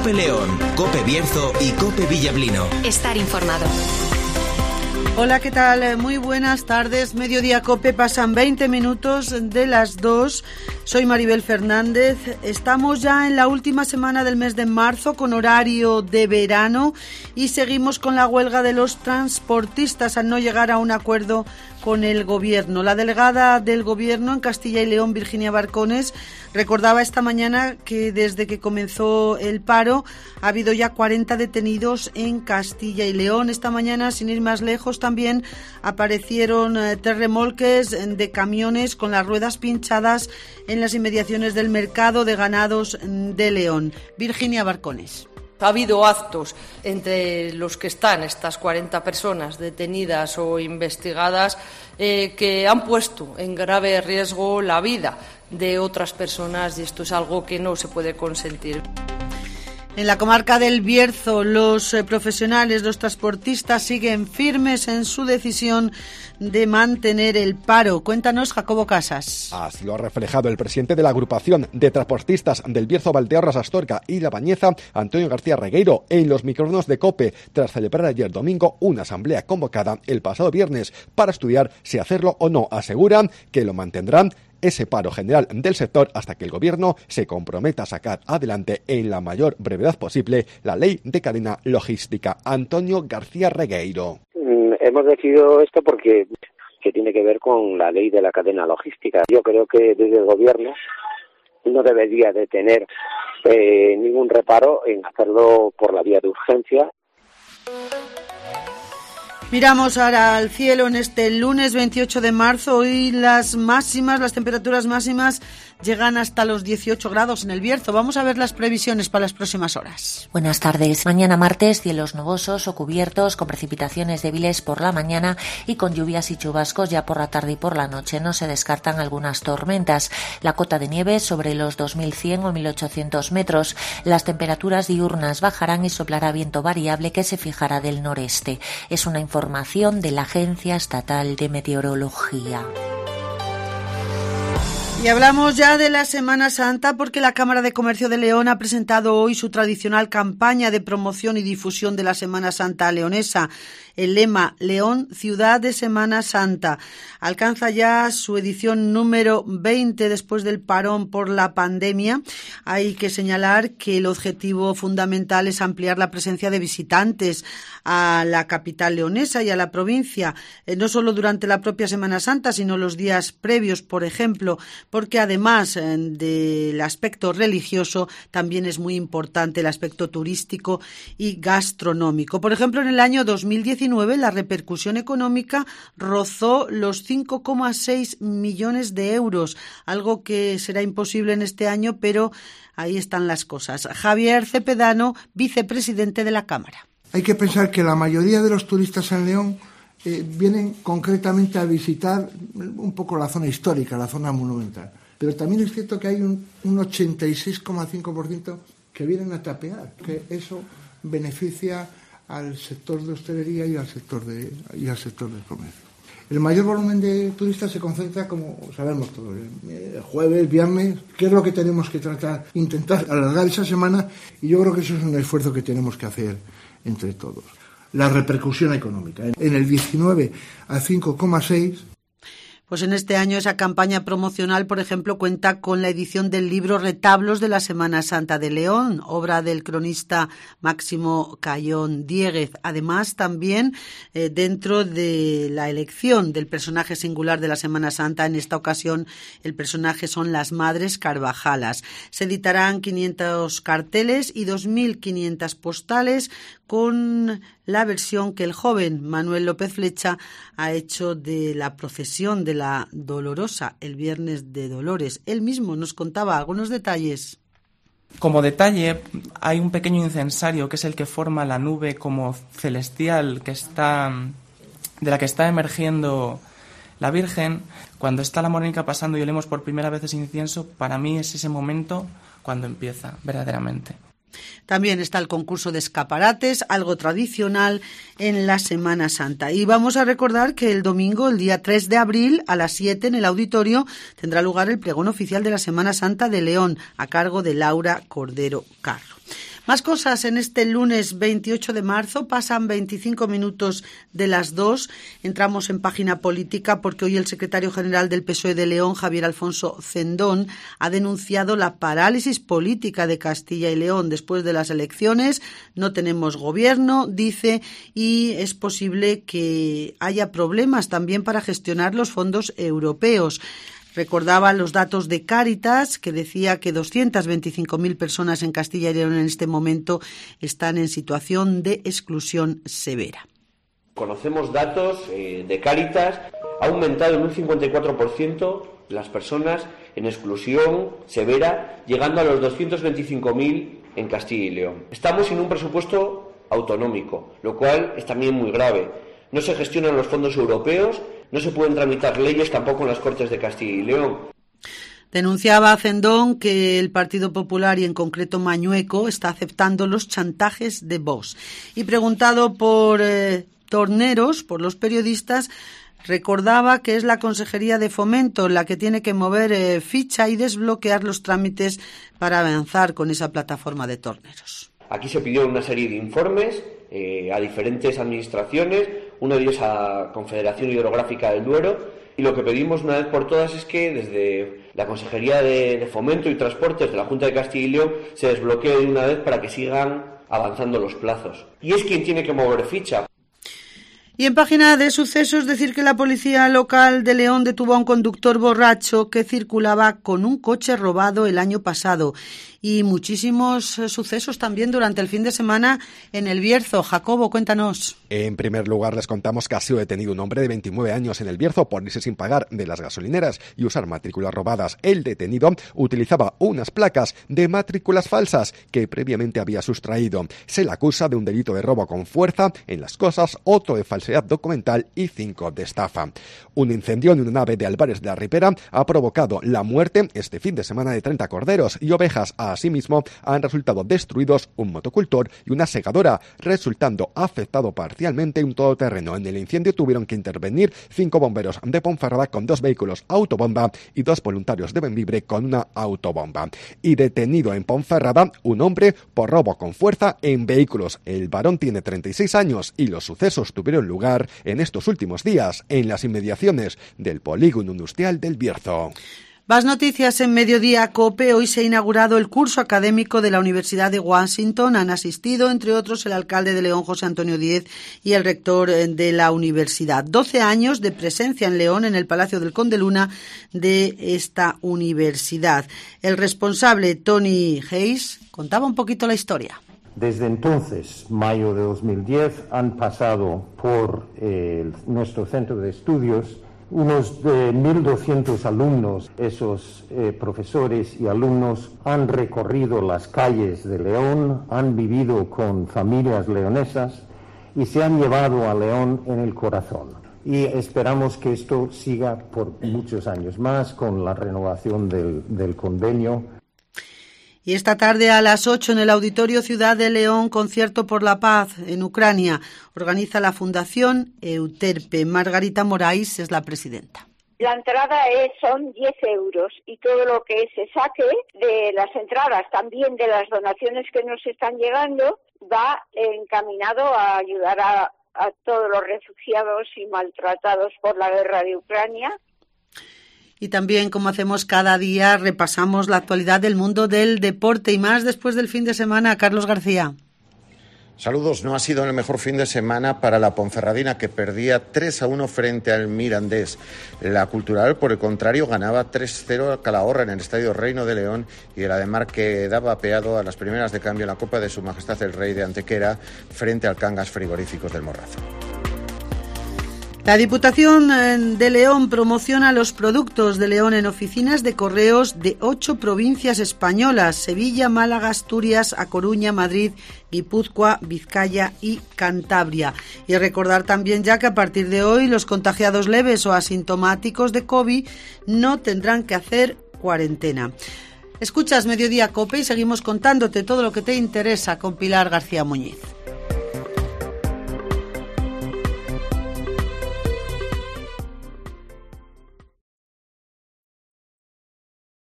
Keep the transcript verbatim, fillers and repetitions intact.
COPE León, COPE Bierzo y COPE Villablino. Estar informado. Hola, ¿qué tal? Muy buenas tardes. Mediodía COPE, pasan veinte minutos de las dos. Soy Maribel Fernández. Estamos ya en la última semana del mes de marzo con horario de verano y seguimos con la huelga de los transportistas al no llegar a un acuerdo con el gobierno. La delegada del gobierno en Castilla y León, Virginia Barcones, recordaba esta mañana que desde que comenzó el paro ha habido ya cuarenta detenidos en Castilla y León. Esta mañana, sin ir más lejos, también aparecieron eh, tres remolques de camiones con las ruedas pinchadas en las inmediaciones del mercado de ganados de León. Virginia Barcones. Ha habido actos entre los que están estas cuarenta personas detenidas o investigadas eh, que han puesto en grave riesgo la vida de otras personas y esto es algo que no se puede consentir. En la comarca del Bierzo, los eh, profesionales, los transportistas siguen firmes en su decisión de mantener el paro. Cuéntanos, Jacobo Casas. Así lo ha reflejado el presidente de la agrupación de transportistas del Bierzo, Valdeorras, Astorga y La Bañeza, Antonio García Regueiro, en los micrófonos de COPE, tras celebrar ayer domingo una asamblea convocada el pasado viernes para estudiar si hacerlo o no. Aseguran que lo mantendrán ese paro general del sector hasta que el gobierno se comprometa a sacar adelante en la mayor brevedad posible la ley de cadena logística. Antonio García Regueiro. Hemos decidido esto porque que tiene que ver con la ley de la cadena logística. Yo creo que desde el gobierno no debería de tener eh, ningún reparo en hacerlo por la vía de urgencia. Miramos ahora al cielo en este lunes veintiocho de marzo. Hoy las máximas, las temperaturas máximas llegan hasta los dieciocho grados en el Bierzo. Vamos a ver las previsiones para las próximas horas. Buenas tardes. Mañana martes, cielos nubosos o cubiertos con precipitaciones débiles por la mañana y con lluvias y chubascos ya por la tarde y por la noche. No se descartan algunas tormentas. La cota de nieve sobre los dos mil cien o mil ochocientos metros. Las temperaturas diurnas bajarán y soplará viento variable que se fijará del noreste. Es una información de la Agencia Estatal de Meteorología. Y hablamos ya de la Semana Santa porque la Cámara de Comercio de León ha presentado hoy su tradicional campaña de promoción y difusión de la Semana Santa leonesa. El lema León, ciudad de Semana Santa, alcanza ya su edición número veinte después del parón por la pandemia. Hay que señalar que el objetivo fundamental es ampliar la presencia de visitantes a la capital leonesa y a la provincia, eh, no solo durante la propia Semana Santa, sino los días previos, por ejemplo, porque además eh, del aspecto religioso también es muy importante el aspecto turístico y gastronómico. Por ejemplo, en el año dos mil diecinueve la repercusión económica rozó los cinco coma seis millones de euros, algo que será imposible en este año, pero ahí están las cosas. Javier Cepedano, vicepresidente de la Cámara. Hay que pensar que la mayoría de los turistas en León eh, vienen concretamente a visitar un poco la zona histórica, la zona monumental. Pero también es cierto que hay un, un ochenta y seis coma cinco por ciento que vienen a tapear, que eso beneficia al sector de hostelería y al sector de y al sector del comercio. El mayor volumen de turistas se concentra, como sabemos todos, el jueves, viernes. ¿Qué es lo que tenemos que tratar? Intentar alargar esa semana y yo creo que eso es un esfuerzo que tenemos que hacer entre todos. La repercusión económica. En el diecinueve a cinco coma seis. Pues en este año esa campaña promocional, por ejemplo, cuenta con la edición del libro Retablos de la Semana Santa de León, obra del cronista Máximo Cayón Diéguez. Además, también eh, dentro de la elección del personaje singular de la Semana Santa, en esta ocasión el personaje son las Madres Carvajalas. Se editarán quinientos carteles y dos mil quinientas postales con la versión que el joven Manuel López Flecha ha hecho de la procesión de la Dolorosa, el Viernes de Dolores. Él mismo nos contaba algunos detalles. Como detalle, hay un pequeño incensario que es el que forma la nube como celestial que está, de la que está emergiendo la Virgen. Cuando está la Morenica pasando y olemos por primera vez ese incienso, para mí es ese momento cuando empieza verdaderamente. También está el concurso de escaparates, algo tradicional en la Semana Santa. Y vamos a recordar que el domingo, el día tres de abril, a las siete, en el auditorio, tendrá lugar el pregón oficial de la Semana Santa de León, a cargo de Laura Cordero Carro. Más cosas en este lunes veintiocho de marzo, pasan veinticinco minutos de las dos, entramos en página política porque hoy el secretario general del P S O E de León, Javier Alfonso Cendón, ha denunciado la parálisis política de Castilla y León. Después de las elecciones no tenemos gobierno, dice, y es posible que haya problemas también para gestionar los fondos europeos. Recordaba los datos de Cáritas, que decía que doscientas veinticinco mil personas en Castilla y León en este momento están en situación de exclusión severa. Conocemos datos eh, de Cáritas, ha aumentado en un cincuenta y cuatro por ciento las personas en exclusión severa, llegando a los doscientos veinticinco mil en Castilla y León. Estamos sin un presupuesto autonómico, lo cual es también muy grave. No se gestionan los fondos europeos, no se pueden tramitar leyes tampoco en las Cortes de Castilla y León. Denunciaba Cendón que el Partido Popular y en concreto Mañueco está aceptando los chantajes de Vox. Y preguntado por eh, Torneros, por los periodistas, recordaba que es la Consejería de Fomento la que tiene que mover eh, ficha y desbloquear los trámites para avanzar con esa plataforma de Torneros. Aquí se pidió una serie de informes eh, a diferentes administraciones, uno de ellos a Confederación Hidrográfica del Duero, y lo que pedimos una vez por todas es que desde la Consejería de, de Fomento y Transportes de la Junta de Castilla y León se desbloquee de una vez para que sigan avanzando los plazos. Y es quien tiene que mover ficha. Y en página de sucesos decir que la policía local de León detuvo a un conductor borracho que circulaba con un coche robado el año pasado. Y muchísimos sucesos también durante el fin de semana en El Bierzo. Jacobo, cuéntanos. En primer lugar, les contamos que ha sido detenido un hombre de veintinueve años en El Bierzo por irse sin pagar de las gasolineras y usar matrículas robadas. El detenido utilizaba unas placas de matrículas falsas que previamente había sustraído. Se le acusa de un delito de robo con fuerza en las cosas, otro de falsedad documental y cinco de estafa. Un incendio en una nave de Álvarez de la Ribera ha provocado la muerte este fin de semana de treinta corderos y ovejas. Asimismo, han resultado destruidos un motocultor y una segadora, resultando afectado parcialmente un todoterreno. En el incendio tuvieron que intervenir cinco bomberos de Ponferrada con dos vehículos autobomba y dos voluntarios de Bembibre con una autobomba. Y detenido en Ponferrada un hombre por robo con fuerza en vehículos. El varón tiene treinta y seis años y los sucesos tuvieron lugar en estos últimos días en las inmediaciones del polígono industrial del Bierzo. Más noticias en Mediodía COPE. Hoy se ha inaugurado el curso académico de la Universidad de Washington. Han asistido, entre otros, el alcalde de León, José Antonio Díez, y el rector de la universidad. Doce años de presencia en León, en el Palacio del Conde Luna de esta universidad. El responsable, Tony Hayes, contaba un poquito la historia. Desde entonces, mayo de dos mil diez, han pasado por eh, nuestro centro de estudios unos de mil doscientos alumnos. Esos eh, profesores y alumnos han recorrido las calles de León, han vivido con familias leonesas y se han llevado a León en el corazón. Y esperamos que esto siga por muchos años más con la renovación del, del convenio. Y esta tarde a las ocho en el Auditorio Ciudad de León, concierto por la paz en Ucrania. Organiza la Fundación Euterpe. Margarita Moraes es la presidenta. La entrada es, son diez euros y todo lo que se saque de las entradas, también de las donaciones que nos están llegando, va encaminado a ayudar a, a todos los refugiados y maltratados por la guerra de Ucrania. Y también, como hacemos cada día, repasamos la actualidad del mundo del deporte y más después del fin de semana. Carlos García. Saludos. No ha sido el mejor fin de semana para la Ponferradina, que perdía tres a uno frente al Mirandés. La Cultural, por el contrario, ganaba tres cero a Calahorra en el Estadio Reino de León, y el Ademar que daba apeado a las primeras de cambio en la Copa de Su Majestad el Rey de Antequera frente al Cangas Frigoríficos del Morrazo. La Diputación de León promociona los productos de León en oficinas de correos de ocho provincias españolas: Sevilla, Málaga, Asturias, A Coruña, Madrid, Guipúzcoa, Vizcaya y Cantabria. Y recordar también ya que a partir de hoy los contagiados leves o asintomáticos de COVID no tendrán que hacer cuarentena. Escuchas Mediodía COPE y seguimos contándote todo lo que te interesa con Pilar García Muñiz.